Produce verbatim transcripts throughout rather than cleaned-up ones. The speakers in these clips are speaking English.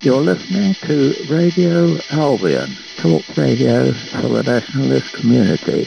You're listening to Radio Albion, talk radio for the nationalist community.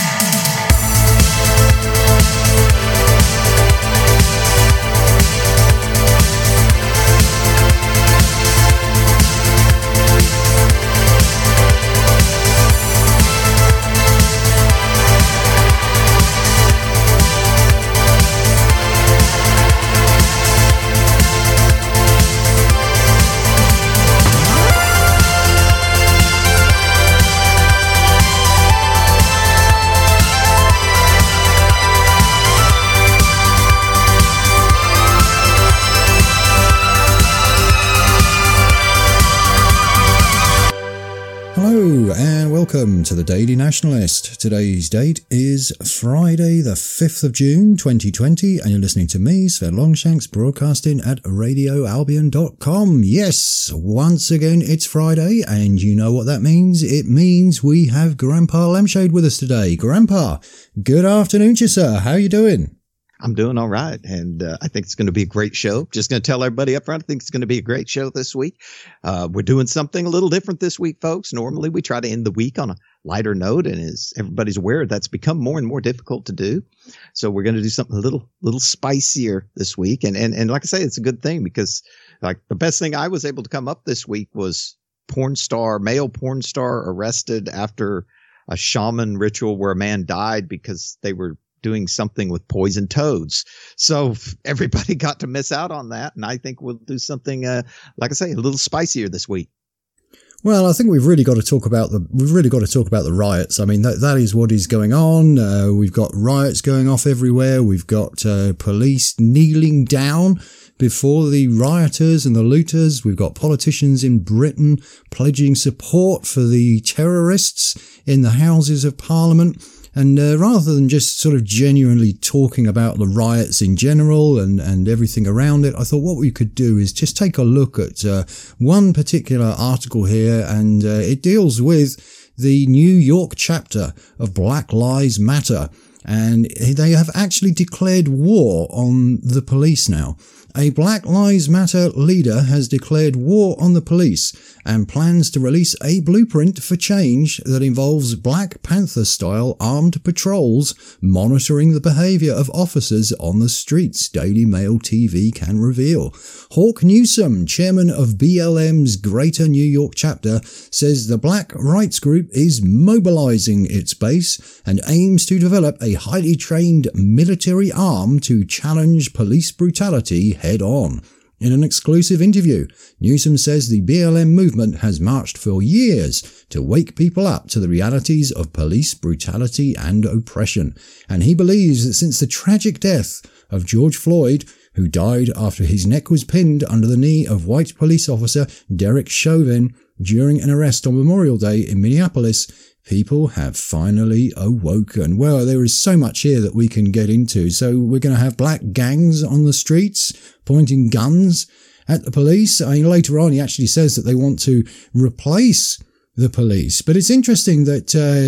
Welcome to the Daily Nationalist. Today's date is Friday the fifth of June twenty twenty and you're listening to me, Sven Longshanks, broadcasting at radio albion dot com. Yes, once again it's Friday and you know what that means. It means we have Grandpa Lampshade with us today. Grandpa, good afternoon to you, sir. How are you doing? I'm doing all right, and uh, I think it's going to be a great show. Just going to tell everybody up front, I think it's going to be a great show this week. Uh, we're doing something a little different this week, folks. Normally, we try to end the week on a lighter note, and as everybody's aware, that's become more and more difficult to do. So we're going to do something a little little spicier this week, and and and like I say, it's a good thing because like the best thing I was able to come up this week was porn star, male porn star arrested after a shaman ritual where a man died because they were doing something with poison toads. So everybody got to miss out on that. And I think we'll do something, uh, like I say, a little spicier this week. Well, I think we've really got to talk about the we've really got to talk about the riots. I mean, that that is what is going on. Uh, we've got riots going off everywhere. We've got uh, police kneeling down before the rioters and the looters. We've got politicians in Britain pledging support for the terrorists in the Houses of Parliament. And uh, rather than just sort of genuinely talking about the riots in general and, and everything around it, I thought what we could do is just take a look at uh, one particular article here, and uh, it deals with the New York chapter of Black Lives Matter. And they have actually declared war on the police now. A Black Lives Matter leader has declared war on the police and plans to release a blueprint for change that involves Black Panther-style armed patrols monitoring the behaviour of officers on the streets, Daily Mail T V can reveal. Hawk Newsome, chairman of B L M's Greater New York chapter, says the Black rights group is mobilising its base and aims to develop a highly trained military arm to challenge police brutality head on. In an exclusive interview, Newsom says the B L M movement has marched for years to wake people up to the realities of police brutality and oppression, and he believes that since the tragic death of George Floyd, who died after his neck was pinned under the knee of white police officer Derek Chauvin during an arrest on Memorial Day in Minneapolis, people have finally awoken. Well, there is so much here that we can get into. So we're going to have black gangs on the streets pointing guns at the police. I mean, later on, he actually says that they want to replace the police. But it's interesting that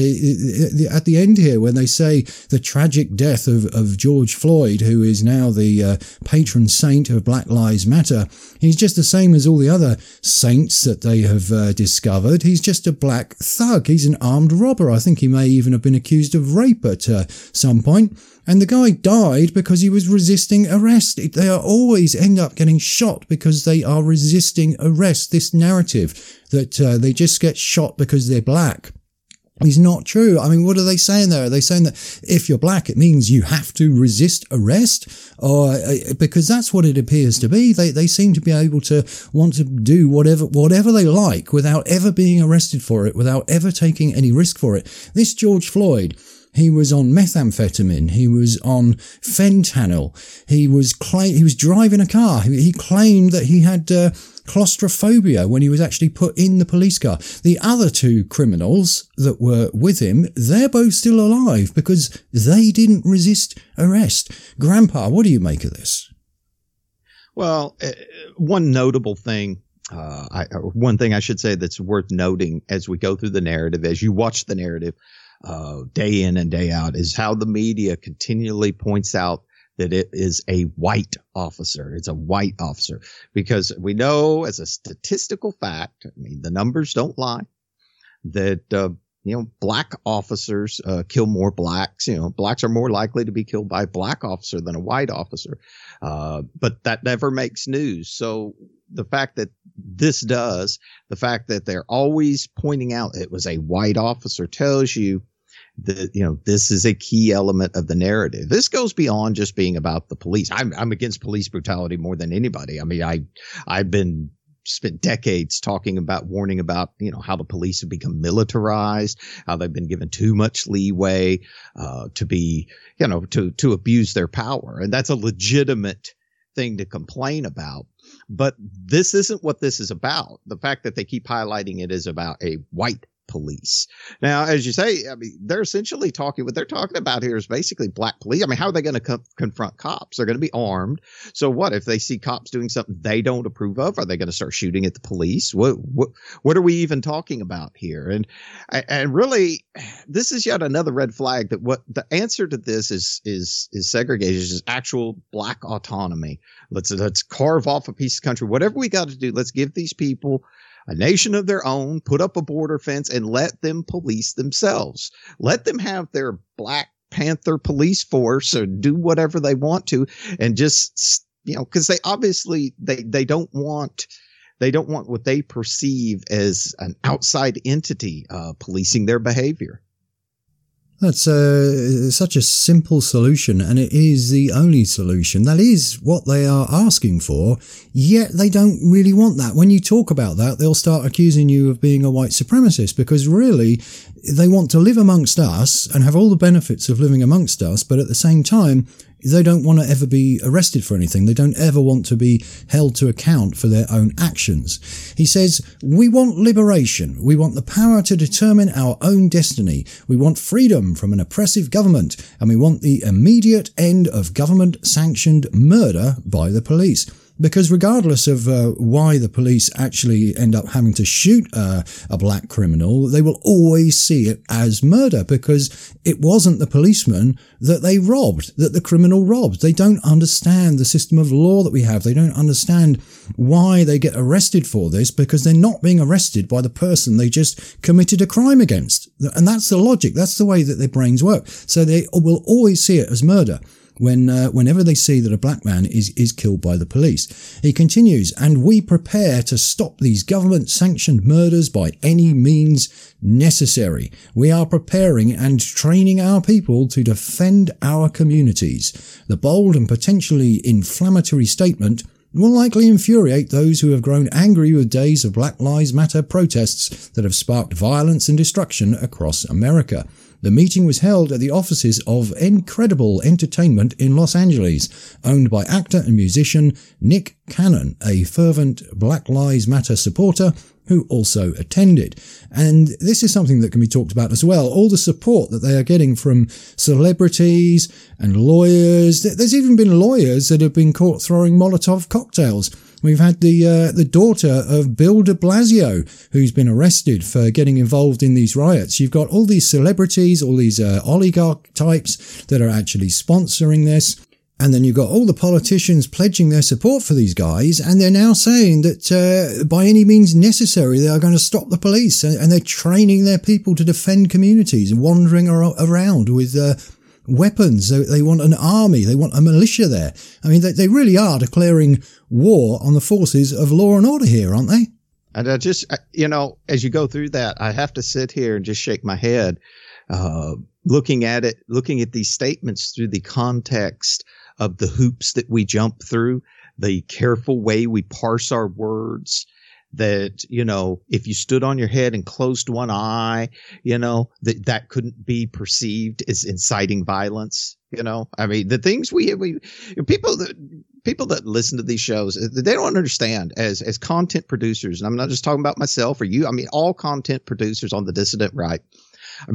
uh, at the end here, when they say the tragic death of, of George Floyd, who is now the uh, patron saint of Black Lives Matter, he's just the same as all the other saints that they have uh, discovered. He's just a black thug. He's an armed robber. I think he may even have been accused of rape at uh, some point. And the guy died because he was resisting arrest. They are always end up getting shot because they are resisting arrest. This narrative that uh, they just get shot because they're black is not true. I mean, what are they saying there? Are they saying that if you're black, it means you have to resist arrest? Or uh, because that's what it appears to be. They they seem to be able to want to do whatever whatever they like without ever being arrested for it, without ever taking any risk for it. This George Floyd, he was on methamphetamine. He was on fentanyl. He was cla- he was driving a car. He, he claimed that he had uh, claustrophobia when he was actually put in the police car. The other two criminals that were with him, they're both still alive because they didn't resist arrest. Grandpa, what do you make of this? Well, uh, one notable thing, uh, I, one thing I should say that's worth noting as we go through the narrative, as you watch the narrative, Uh, day in and day out, is how the media continually points out that it is a white officer. It's a white officer because we know as a statistical fact, I mean, the numbers don't lie, that, uh, you know, black officers uh, kill more blacks. You know, blacks are more likely to be killed by a black officer than a white officer. Uh, but that never makes news. So the fact that this does, the fact that they're always pointing out it was a white officer tells you that, you know, this is a key element of the narrative. This goes beyond just being about the police. I'm, I'm against police brutality more than anybody. I mean, I, I've been spent decades talking about, warning about, you know, how the police have become militarized, how they've been given too much leeway, uh, to be, you know, to, to abuse their power. And that's a legitimate thing to complain about. But this isn't what this is about. The fact that they keep highlighting it is about a white police. Now, as you say, I mean, they're essentially talking, what they're talking about here is basically black police. I mean, how are they going to co- confront cops? They're going to be armed. So what if they see cops doing something they don't approve of? Are they going to start shooting at the police? What, what, what are we even talking about here? And, and really, this is yet another red flag that what the answer to this is, is, is segregation, is actual black autonomy. Let's, let's carve off a piece of country, whatever we got to do. Let's give these people a nation of their own, put up a border fence, and let them police themselves. Let them have their Black Panther police force or do whatever they want to, and just, you know, because they obviously they they don't want they don't want what they perceive as an outside entity uh, policing their behavior. That's uh, such a simple solution, and it is the only solution. That is what they are asking for, yet they don't really want that. When you talk about that, they'll start accusing you of being a white supremacist, because really they want to live amongst us and have all the benefits of living amongst us, but at the same time, they don't want to ever be arrested for anything. They don't ever want to be held to account for their own actions. He says, we want liberation. We want the power to determine our own destiny. We want freedom from an oppressive government. And we want the immediate end of government-sanctioned murder by the police. Because regardless of uh, why the police actually end up having to shoot uh, a black criminal, they will always see it as murder, because it wasn't the policeman that they robbed, that the criminal robbed. They don't understand the system of law that we have. They don't understand why they get arrested for this, because they're not being arrested by the person they just committed a crime against. And that's the logic. That's the way that their brains work. So they will always see it as murder when uh, whenever they see that a black man is is killed by the police. He continues, and we prepare to stop these government-sanctioned murders by any means necessary. We are preparing and training our people to defend our communities. The bold and potentially inflammatory statement will likely infuriate those who have grown angry with days of Black Lives Matter protests that have sparked violence and destruction across America. The meeting was held at the offices of Incredible Entertainment in Los Angeles, owned by actor and musician Nick Cannon, a fervent Black Lives Matter supporter who also attended. And this is something that can be talked about as well. All the support that they are getting from celebrities and lawyers. There's even been lawyers that have been caught throwing Molotov cocktails. We've had the uh, the daughter of Bill de Blasio, who's been arrested for getting involved in these riots. You've got all these celebrities, all these uh, oligarch types that are actually sponsoring this. And then you've got all the politicians pledging their support for these guys, and they're now saying that uh, by any means necessary they are going to stop the police, and, and they're training their people to defend communities and wandering ar- around with uh, weapons. They, they want an army. They want a militia there. I mean, they, they really are declaring war on the forces of law and order here, aren't they? And I just, you know, as you go through that, I have to sit here and just shake my head, uh, looking at it, looking at these statements through the context of the hoops that we jump through, the careful way we parse our words, that, you know, if you stood on your head and closed one eye, you know, that that couldn't be perceived as inciting violence. You know, I mean, the things we, we people that people that listen to these shows, they don't understand as, as content producers. And I'm not just talking about myself or you. I mean, all content producers on the dissident right. I mean,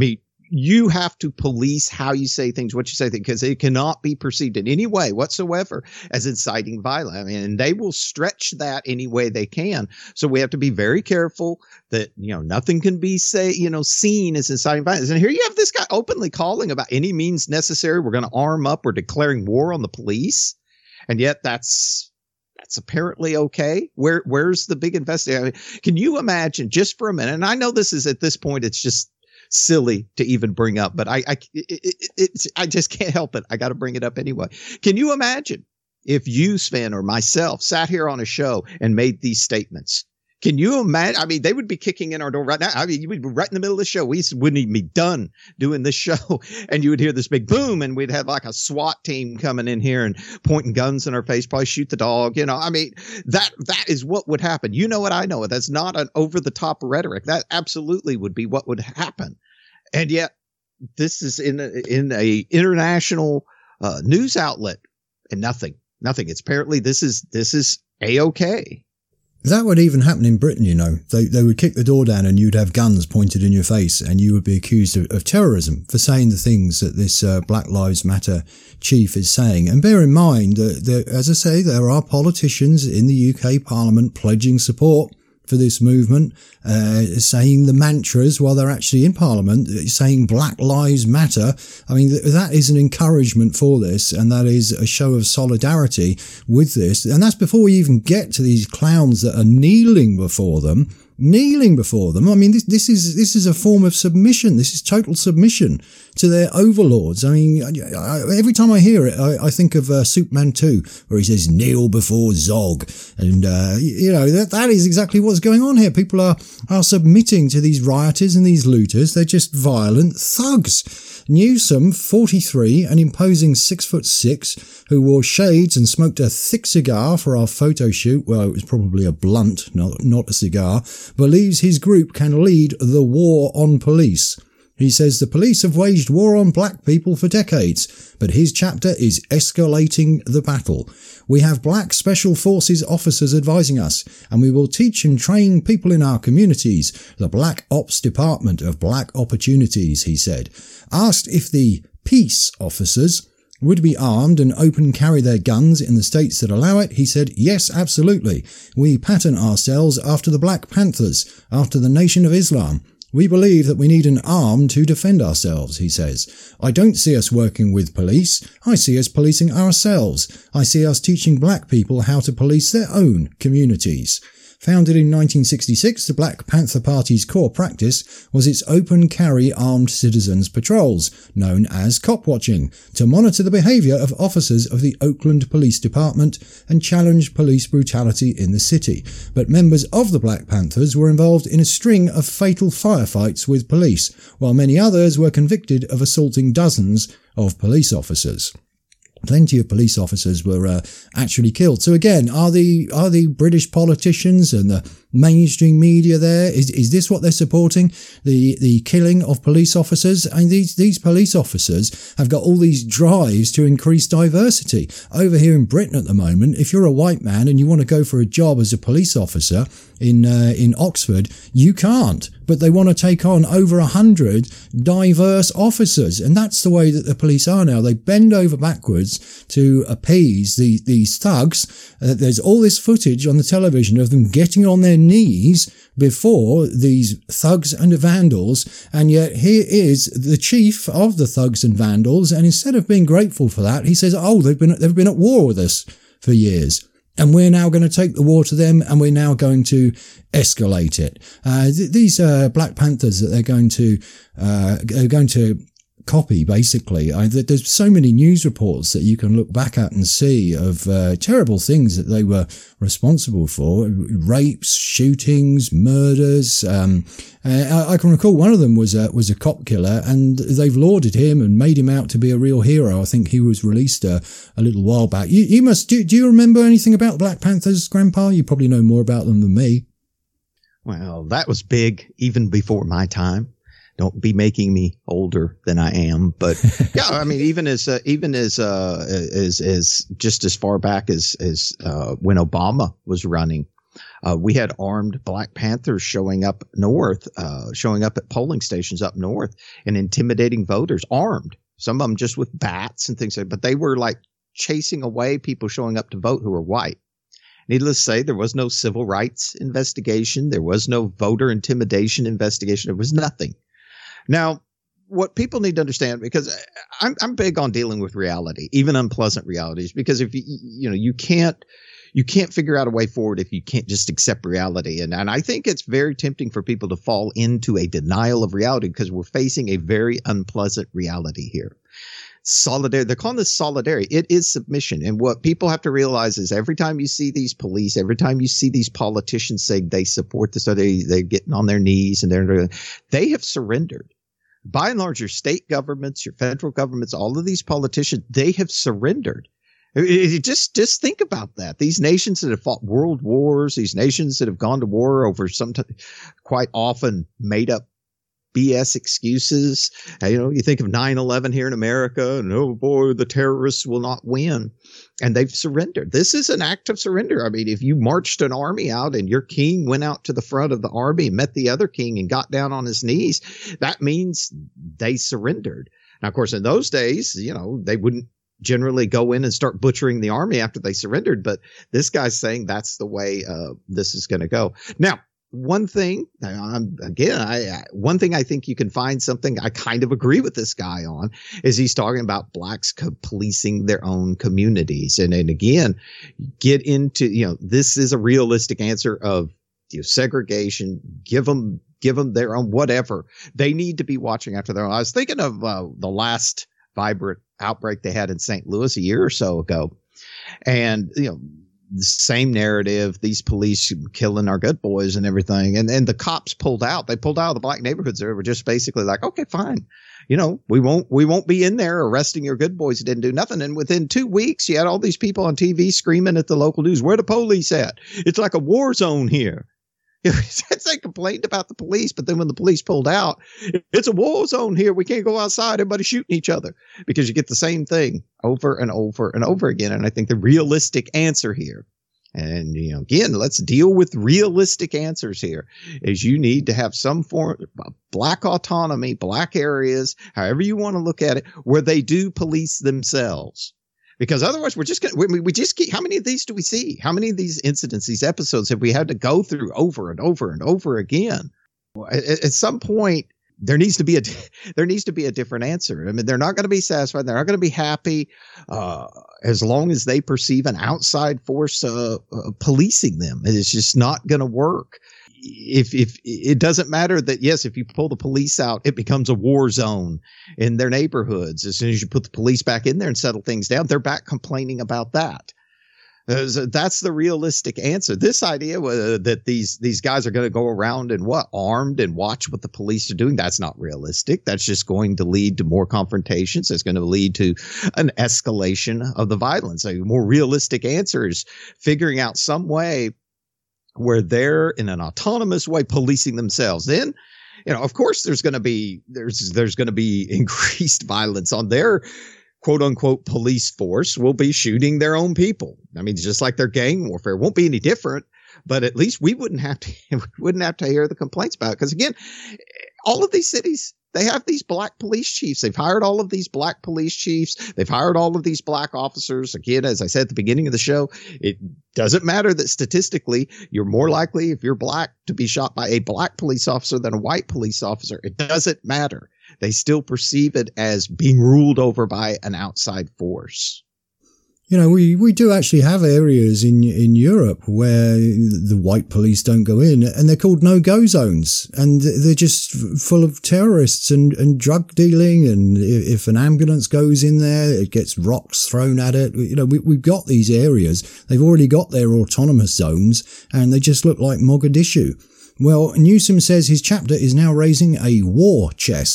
you have to police how you say things, what you say, because it cannot be perceived in any way whatsoever as inciting violence. I mean, and they will stretch that any way they can. So we have to be very careful that, you know, nothing can be say, you know, seen as inciting violence. And here you have this guy openly calling about any means necessary. We're going to arm up. We're declaring war on the police. And yet that's, that's apparently okay. Where, where's the big investigation? I mean, can you imagine just for a minute? And I know this is at this point, it's just silly to even bring up, but I, I, it, it, it's, I just can't help it. I got to bring it up anyway. Can you imagine if you, Sven, or myself sat here on a show and made these statements? Can you imagine? I mean, they would be kicking in our door right now. I mean, you would be right in the middle of the show. We wouldn't even be done doing this show. And you would hear this big boom, and we'd have like a SWAT team coming in here and pointing guns in our face, probably shoot the dog. You know, I mean, that that is what would happen. You know what? I know it. That's not an over the top rhetoric. That absolutely would be what would happen. And yet this is in a, in a international uh, news outlet, and nothing, nothing. It's apparently this is this is A-okay. That would even happen in Britain, you know. They they would kick the door down and you'd have guns pointed in your face and you would be accused of, of terrorism for saying the things that this uh, Black Lives Matter chief is saying. And bear in mind that, that, as I say, there are politicians in the U K Parliament pledging support for this movement, uh, saying the mantras while they're actually in Parliament, saying Black Lives Matter. I mean, th- that is an encouragement for this, and that is a show of solidarity with this. And that's before we even get to these clowns that are kneeling before them. Kneeling before them. I mean, this, this is, this is a form of submission. This is total submission to their overlords. I mean, I, I, every time I hear it, I, I think of uh, Superman two, where he says, kneel before Zog. And, uh, you know, that, that is exactly what's going on here. People are, are submitting to these rioters and these looters. They're just violent thugs. Newsom, forty-three, an imposing six foot six, who wore shades and smoked a thick cigar for our photo shoot. Well, it was probably a blunt, not, not a cigar. Believes his group can lead the war on police. He says the police have waged war on black people for decades, but his chapter is escalating the battle. We have black special forces officers advising us, and we will teach and train people in our communities, the Black Ops Department of Black Opportunities, he said. Asked if the peace officers would be armed and open carry their guns in the states that allow it, he said, yes, absolutely. We pattern ourselves after the Black Panthers, after the Nation of Islam. We believe that we need an arm to defend ourselves, he says. I don't see us working with police. I see us policing ourselves. I see us teaching black people how to police their own communities. Founded in nineteen sixty-six, the Black Panther Party's core practice was its open carry armed citizens patrols, known as cop watching, to monitor the behaviour of officers of the Oakland Police Department and challenge police brutality in the city. But members of the Black Panthers were involved in a string of fatal firefights with police, while many others were convicted of assaulting dozens of police officers. Plenty of police officers were uh, actually killed. So again, are the are the British politicians and the mainstream media there, is is this what they're supporting? The the killing of police officers? And these these police officers have got all these drives to increase diversity. Over here in Britain at the moment, if you're a white man and you want to go for a job as a police officer in uh, in Oxford, you can't. But they want to take on over a hundred diverse officers, and that's the way that the police are now. They bend over backwards to appease the, these thugs. Uh, there's all this footage on the television of them getting on their knees before these thugs and vandals, and yet here is the chief of the thugs and vandals, and instead of being grateful for that, he says, "Oh, they've been they've been at war with us for years." And we're now going to take the war to them, and we're now going to escalate it. Uh, th- these uh, Black Panthers that they're going to uh, are going to copy, basically. I, there's so many news reports that you can look back at and see of uh, terrible things that they were responsible for: rapes, shootings, murders. Um, uh, I, I can recall one of them was a, was a cop killer, and they've lauded him and made him out to be a real hero. I think he was released a, a little while back. You, you must do. Do you remember anything about the Black Panthers, Grandpa? You probably know more about them than me. Well, that was big even before my time. Don't be making me older than I am, but yeah, I mean, even as uh, even as uh, as as just as far back as as uh, when Obama was running, Uh, we had armed Black Panthers showing up north, uh, showing up at polling stations up north and intimidating voters, armed. Some of them just with bats and things like that, but they were like chasing away people showing up to vote who were white. Needless to say, there was no civil rights investigation. There was no voter intimidation investigation. There was nothing. Now, what people need to understand, because I'm, I'm big on dealing with reality, even unpleasant realities, because if you, you know, you can't, you can't figure out a way forward if you can't just accept reality. And, and I think it's very tempting for people to fall into a denial of reality because we're facing a very unpleasant reality here. Solidarity. They're calling this solidarity. It is submission. And what people have to realize is every time you see these police, every time you see these politicians say they support this, or they, they're getting on their knees and they're, they have surrendered. By and large, your state governments, your federal governments, all of these politicians, they have surrendered. It, it, just, just think about that. These nations that have fought world wars, these nations that have gone to war over some t- quite often made up B S excuses. You know, you think of nine eleven here in America and, oh boy, the terrorists will not win. And they've surrendered. This is an act of surrender. I mean, if you marched an army out and your king went out to the front of the army, met the other king and got down on his knees, that means they surrendered. Now, of course, in those days, you know, they wouldn't generally go in and start butchering the army after they surrendered. But this guy's saying that's the way uh, this is going to go. Now, one thing, um, again, I, I, one thing I think you can find something I kind of agree with this guy on is he's talking about blacks co- policing their own communities. And, and again, get into, you know, this is a realistic answer of, you know, segregation, give them, give them their own whatever. They need to be watching after their own. I was thinking of uh, the last vibrant outbreak they had in Saint Louis a year or so ago. And, you know, the same narrative, these police killing our good boys and everything. And and the cops pulled out. They pulled out of the black neighborhoods. They were just basically like, okay, fine. You know, we won't we won't be in there arresting your good boys who didn't do nothing. And within two weeks, you had all these people on T V screaming at the local news, where the police at? It's like a war zone here. They complained about the police, but then when the police pulled out, it's a war zone here. We can't go outside. Everybody's shooting each other, because you get the same thing over and over and over again. And I think the realistic answer here, and, you know, again, let's deal with realistic answers here, is you need to have some form of black autonomy, black areas, however you want to look at it, where they do police themselves. Because otherwise, we're just going to, we, we just keep, how many of these do we see? How many of these incidents, these episodes have we had to go through over and over and over again? At, at some point, there needs to be a, there needs to be a different answer. I mean, they're not going to be satisfied. They're not going to be happy, uh, as long as they perceive an outside force, uh, uh policing them. It's just not going to work. If, if it doesn't matter that, yes, if you pull the police out, it becomes a war zone in their neighborhoods. As soon as you put the police back in there and settle things down, they're back complaining about that. Uh, so that's the realistic answer. This idea uh, that these, these guys are going to go around and what, armed and watch what the police are doing, that's not realistic. That's just going to lead to more confrontations. It's going to lead to an escalation of the violence. A more realistic answer is figuring out some way where they're in an autonomous way policing themselves. Then, you know, of course, there's going to be there's there's going to be increased violence on their quote unquote police force. Will be shooting their own people. I mean, just like their gang warfare, it won't be any different. But at least we wouldn't have to we wouldn't have to hear the complaints about it. Because again, all of these cities, they have these black police chiefs. They've hired all of these black police chiefs. They've hired all of these black officers. Again, as I said at the beginning of the show, it doesn't matter that statistically you're more likely, if you're black, to be shot by a black police officer than a white police officer. It doesn't matter. They still perceive it as being ruled over by an outside force. You know, we, we do actually have areas in in Europe where the white police don't go in, and they're called no-go zones, and they're just full of terrorists and, and drug dealing. And if an ambulance goes in there, it gets rocks thrown at it. You know, we, we've got these areas. They've already got their autonomous zones, and they just look like Mogadishu. Well, Newsom says his chapter is now raising a war chest.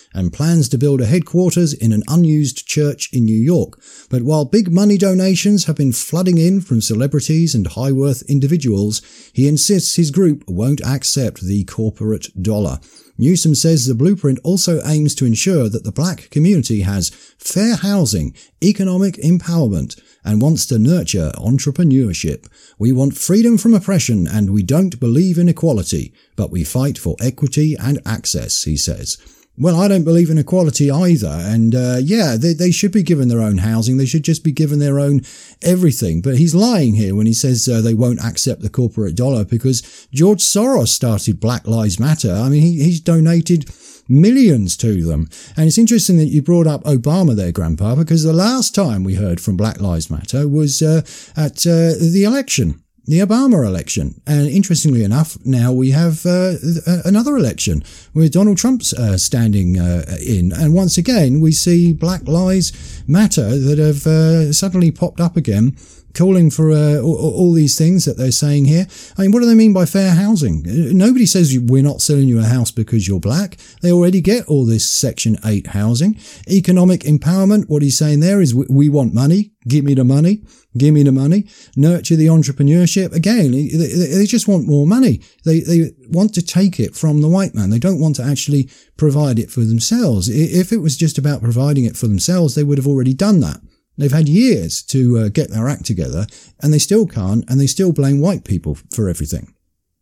and plans to build a headquarters in an unused church in New York. But while big money donations have been flooding in from celebrities and high-worth individuals, he insists his group won't accept the corporate dollar. Newsom says the blueprint also aims to ensure that the black community has fair housing, economic empowerment, and wants to nurture entrepreneurship. We want freedom from oppression and we don't believe in equality, but we fight for equity and access, he says. Well, I don't believe in equality either. And, uh, yeah, they, they should be given their own housing. They should just be given their own everything. But he's lying here when he says uh, they won't accept the corporate dollar because George Soros started Black Lives Matter. I mean, he, he's donated millions to them. And it's interesting that you brought up Obama there, Grandpa, because the last time we heard from Black Lives Matter was uh, at uh, the election. The Obama election. And interestingly enough, now we have uh, another election with Donald Trump's uh, standing uh, in. And once again, we see Black Lives Matter that have uh, suddenly popped up again, calling for uh, all, all these things that they're saying here. I mean, what do they mean by fair housing? Nobody says we're not selling you a house because you're black. They already get all this Section eight housing. Economic empowerment, what he's saying there is we want money. Give me the money. Give me the money. Nurture the entrepreneurship. Again, they, they just want more money. They, they want to take it from the white man. They don't want to actually provide it for themselves. If it was just about providing it for themselves, they would have already done that. They've had years to uh, get their act together, and they still can't, and they still blame white people for everything.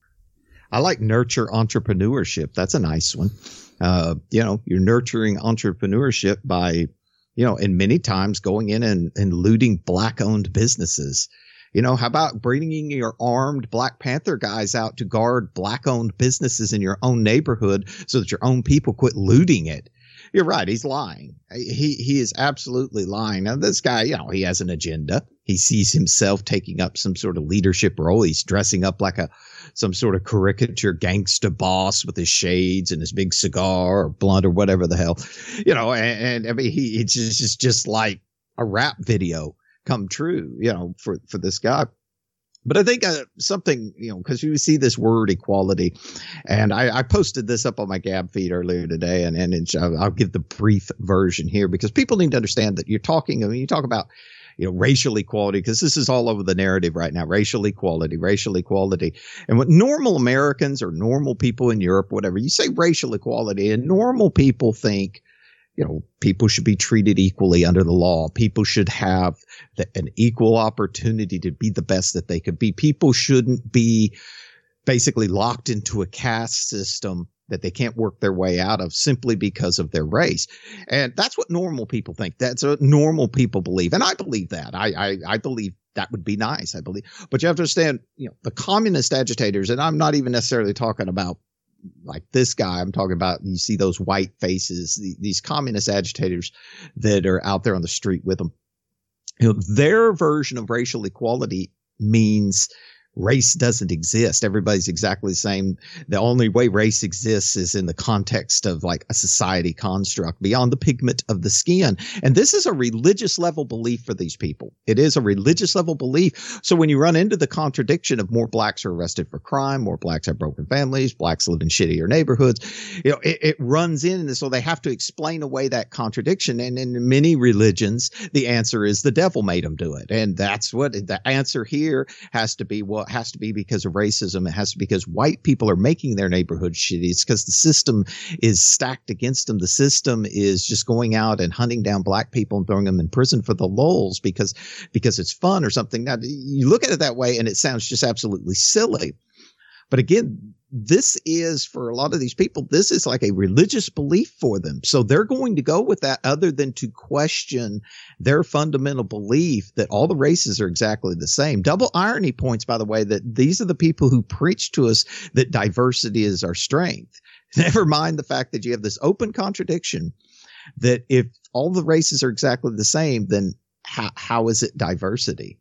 I like nurture entrepreneurship. That's a nice one. Uh, you know, you're nurturing entrepreneurship by, you know, and many times going in and, and looting black-owned businesses. You know, how about bringing your armed Black Panther guys out to guard black-owned businesses in your own neighborhood so that your own people quit looting it? You're right. He's lying. He he is absolutely lying. Now, this guy, you know, he has an agenda. He sees himself taking up some sort of leadership role. He's dressing up like a some sort of caricature gangster boss with his shades and his big cigar or blunt or whatever the hell, you know. And, and I mean, he it's just, it's just like a rap video come true, you know, for for this guy. But I think uh, something, you know, because you see this word equality, and I, I posted this up on my Gab feed earlier today, and, and it's, I'll, I'll give the brief version here because people need to understand that you're talking, I mean, you talk about, you know, racial equality, because this is all over the narrative right now, racial equality, racial equality. And what normal Americans or normal people in Europe, whatever, you say racial equality, and normal people think, you know, people should be treated equally under the law. People should have the, an equal opportunity to be the best that they could be. People shouldn't be basically locked into a caste system that they can't work their way out of simply because of their race. And that's what normal people think. That's what normal people believe. And I believe that. I, I, I believe that would be nice. I believe. But you have to understand, you know, the communist agitators, and I'm not even necessarily talking about like this guy. I'm talking about, you see those white faces, the, these communist agitators that are out there on the street with them. You know, their version of racial equality means race doesn't exist. Everybody's exactly the same. The only way race exists is in the context of like a society construct beyond the pigment of the skin. And this is a religious level belief for these people. It is a religious level belief. So when you run into the contradiction of more blacks are arrested for crime, more blacks have broken families, blacks live in shittier neighborhoods, you know, it, it runs in. And so they have to explain away that contradiction. And in many religions, the answer is the devil made them do it. And that's what the answer here has to be. What has to be because of racism. It has to be because white people are making their neighborhood shitty. It's because the system is stacked against them. The system is just going out and hunting down black people and throwing them in prison for the lulz because, because it's fun or something. Now, you look at it that way and it sounds just absolutely silly. But again, this is, for a lot of these people, this is like a religious belief for them. So they're going to go with that other than to question their fundamental belief that all the races are exactly the same. Double irony points, by the way, that these are the people who preach to us that diversity is our strength. Never mind the fact that you have this open contradiction that if all the races are exactly the same, then how, how is it diversity?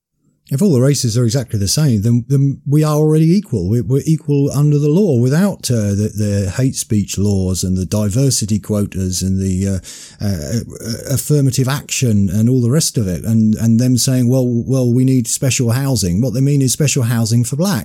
If all the races are exactly the same, then, then we are already equal. We're, we're equal under the law without uh, the, the hate speech laws and the diversity quotas and the uh, uh, affirmative action and all the rest of it. And, and them saying, well, well, we need special housing. What they mean is special housing for blacks.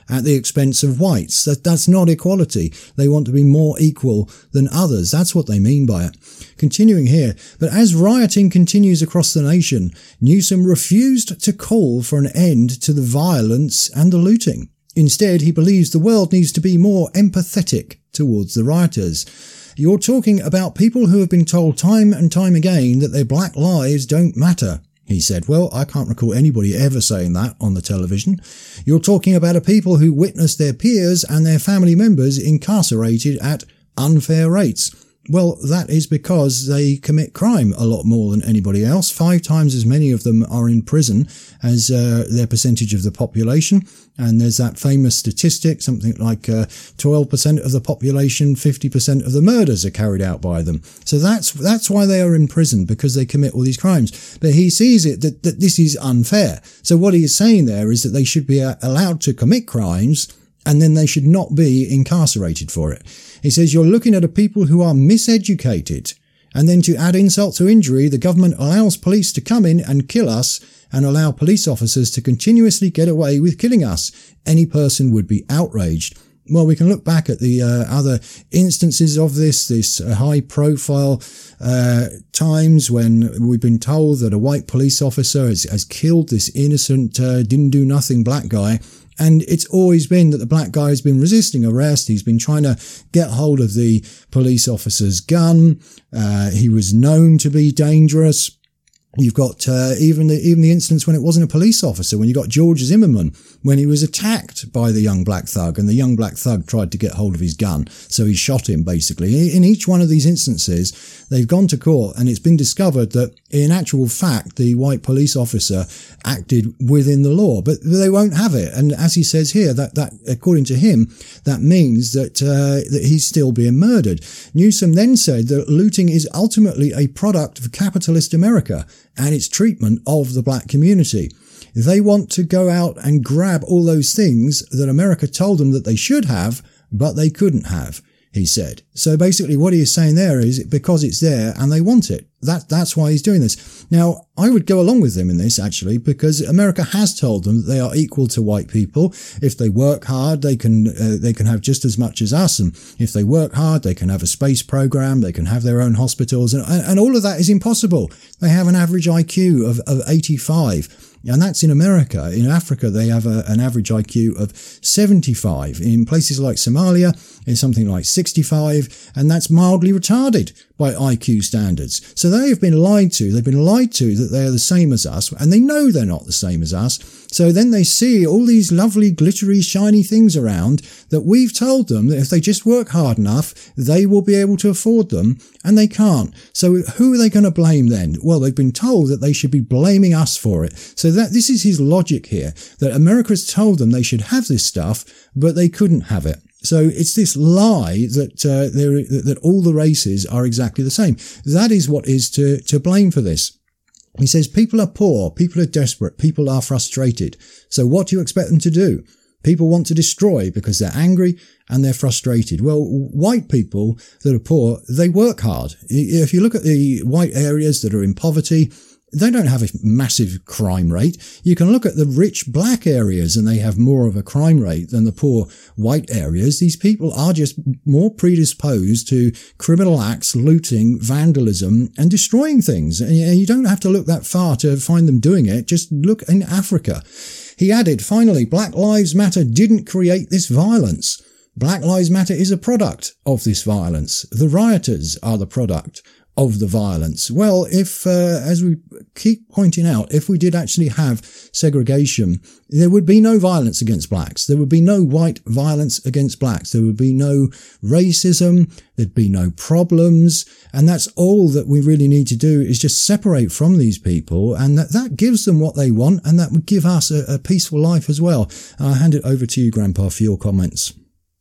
at the expense of whites. That, that's not equality. They want to be more equal than others. That's what they mean by it. Continuing here, but as rioting continues across the nation, Newsom refused to call for an end to the violence and the looting. Instead, he believes the world needs to be more empathetic towards the rioters. You're talking about people who have been told time and time again that their black lives don't matter, he said. Well, I can't recall anybody ever saying that on the television. You're talking about a people who witnessed their peers and their family members incarcerated at unfair rates. Well, that is because they commit crime a lot more than anybody else. Five times as many of them are in prison as uh, their percentage of the population. And there's that famous statistic, something like uh, twelve percent of the population, fifty percent of the murders are carried out by them. So that's that's why they are in prison, because they commit all these crimes. But he sees it that, that this is unfair. So what he is saying there is that they should be uh, allowed to commit crimes, and then they should not be incarcerated for it. He says you're looking at a people who are miseducated. And then to add insult to injury, the government allows police to come in and kill us and allow police officers to continuously get away with killing us. Any person would be outraged. Well, we can look back at the uh, other instances of this, this uh, high-profile uh, times when we've been told that a white police officer has, has killed this innocent, uh, didn't-do-nothing black guy. And it's always been that the black guy has been resisting arrest. He's been trying to get hold of the police officer's gun. Uh, he was known to be dangerous. You've got uh, even the even the instance when it wasn't a police officer, when you got George Zimmerman, when he was attacked by the young black thug, and the young black thug tried to get hold of his gun, so he shot him, basically. In each one of these instances, they've gone to court, and it's been discovered that, in actual fact, the white police officer acted within the law, but they won't have it. And as he says here, that, that according to him, that means that, uh, that he's still being murdered. Newsom then said that looting is ultimately a product of capitalist America and its treatment of the black community. They want to go out and grab all those things that America told them that they should have, but they couldn't have, he said. So basically what he is saying there is because it's there and they want it. That, that's why he's doing this. Now, I would go along with them in this, actually, because America has told them that they are equal to white people. If they work hard, they can, uh, they can have just as much as us. And if they work hard, they can have a space program. They can have their own hospitals. And, and all of that is impossible. They have an average I Q of, of eighty-five. And that's in America. In Africa, they have a, an average I Q of seventy-five. In places like Somalia, it's something like sixty-five, and that's mildly retarded by I Q standards. So they have been lied to. They've been lied to that they are the same as us, and they know they're not the same as us. So then they see all these lovely, glittery, shiny things around that we've told them that if they just work hard enough, they will be able to afford them, and they can't. So who are they going to blame then? Well, they've been told that they should be blaming us for it. So that this is his logic here, that America has told them they should have this stuff, but they couldn't have it. So it's this lie that uh, there, that all the races are exactly the same. That is what is to, to blame for this. He says people are poor, people are desperate, people are frustrated. So what do you expect them to do? People want to destroy because they're angry and they're frustrated. Well, white people that are poor, they work hard. If you look at the white areas that are in poverty, they don't have a massive crime rate. You can look at the rich black areas and they have more of a crime rate than the poor white areas. These people are just more predisposed to criminal acts, looting, vandalism, and destroying things. And you don't have to look that far to find them doing it. Just look in Africa. He added, finally, Black Lives Matter didn't create this violence. Black Lives Matter is a product of this violence. The rioters are the product of the violence. Well, if, uh, as we keep pointing out, if we did actually have segregation, there would be no violence against blacks. There would be no white violence against blacks. There would be no racism. There'd be no problems. And that's all that we really need to do is just separate from these people. And that, that gives them what they want. And that would give us a, a peaceful life as well. I'll hand it over to you, Grandpa, for your comments.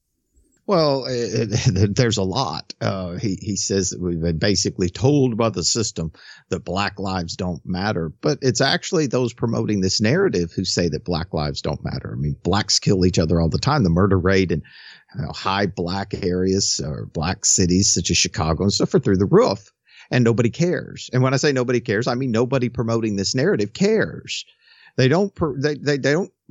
Well, it, it, there's a lot. Uh, he, he says that we've been basically told by the system that black lives don't matter, but it's actually those promoting this narrative who say that black lives don't matter. I mean, blacks kill each other all the time. The murder rate in you know, high black areas or black cities such as Chicago and stuff are through the roof, and nobody cares. And when I say nobody cares, I mean nobody promoting this narrative cares. They don't, they, they, they don't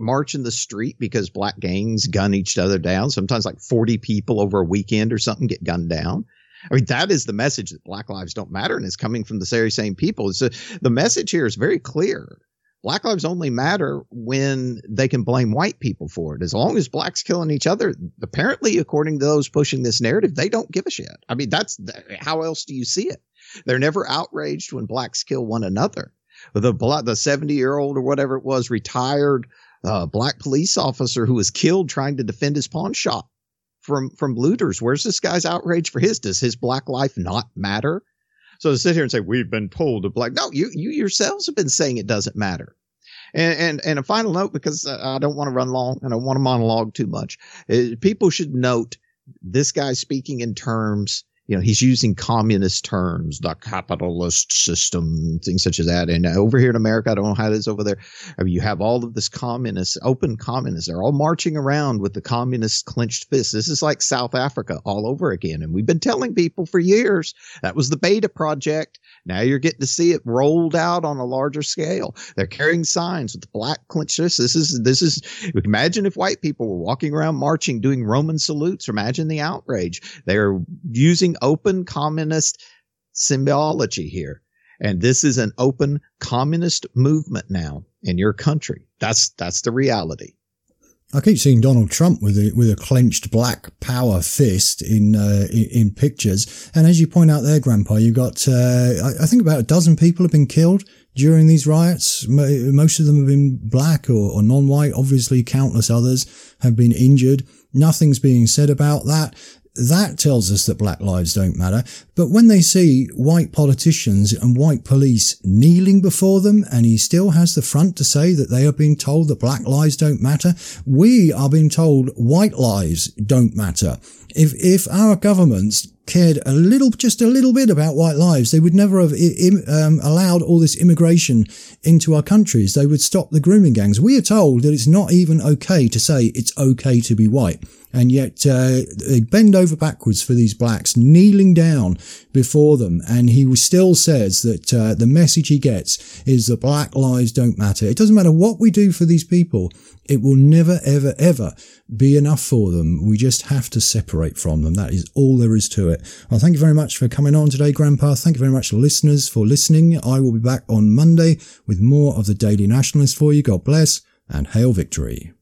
march in the street because black gangs gun each other down. Sometimes like forty people over a weekend or something get gunned down. I mean, that is the message that Black Lives don't matter, and it's coming from the very same people. So the message here is very clear. Black lives only matter when they can blame white people for it. As long as blacks killing each other, apparently, according to those pushing this narrative, they don't give a shit. I mean, that's how else do you see it? They're never outraged when blacks kill one another. The the seventy-year-old or whatever it was, retired uh, black police officer who was killed trying to defend his pawn shop from from looters. Where's this guy's outrage for his? Does his black life not matter? So to sit here and say, we've been told to black. No, you you yourselves have been saying it doesn't matter. And and, and a final note, because I don't want to run long and I don't want to monologue too much. Uh, people should note this guy speaking in terms, you know, he's using communist terms, the capitalist system, things such as that. And over here in America, I don't know how it is over there. I mean, you have all of this communist, open communists. They're all marching around with the communist clenched fists. This is like South Africa all over again. And we've been telling people for years that was the beta project. Now you're getting to see it rolled out on a larger scale. They're carrying signs with black clenched fists. This is, this is, imagine if white people were walking around marching, doing Roman salutes. Imagine the outrage. They're using open communist symbology here. And this is an open communist movement now in your country. That's, that's the reality. I keep seeing Donald Trump with a, with a clenched black power fist in, uh, in, in pictures. And as you point out there, Grandpa, you've got, uh, I, I think about a dozen people have been killed during these riots. Most of them have been black or, or non-white. Obviously, countless others have been injured. Nothing's being said about that. That tells us that black lives don't matter. But when they see white politicians and white police kneeling before them, and he still has the front to say that they are being told that black lives don't matter, we are being told white lives don't matter. If, if our governments cared a little, just a little bit about white lives, they would never have im, um, allowed all this immigration into our countries. They would stop the grooming gangs. We are told that it's not even okay to say it's okay to be white. And yet, uh, they bend over backwards for these blacks kneeling down before them. And he still says that, uh, the message he gets is that black lives don't matter. It doesn't matter what we do for these people. It will never, ever, ever be enough for them. We just have to separate from them. That is all there is to it. Well, thank you very much for coming on today, Grandpa. Thank you very much, listeners, for listening. I will be back on Monday with more of the Daily Nationalist for you. God bless and hail victory.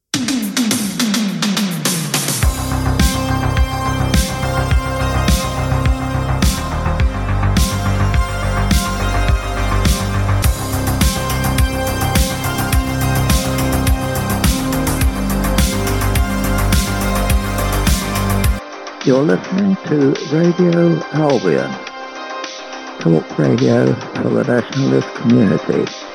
You're listening to Radio Albion, talk radio for the nationalist community.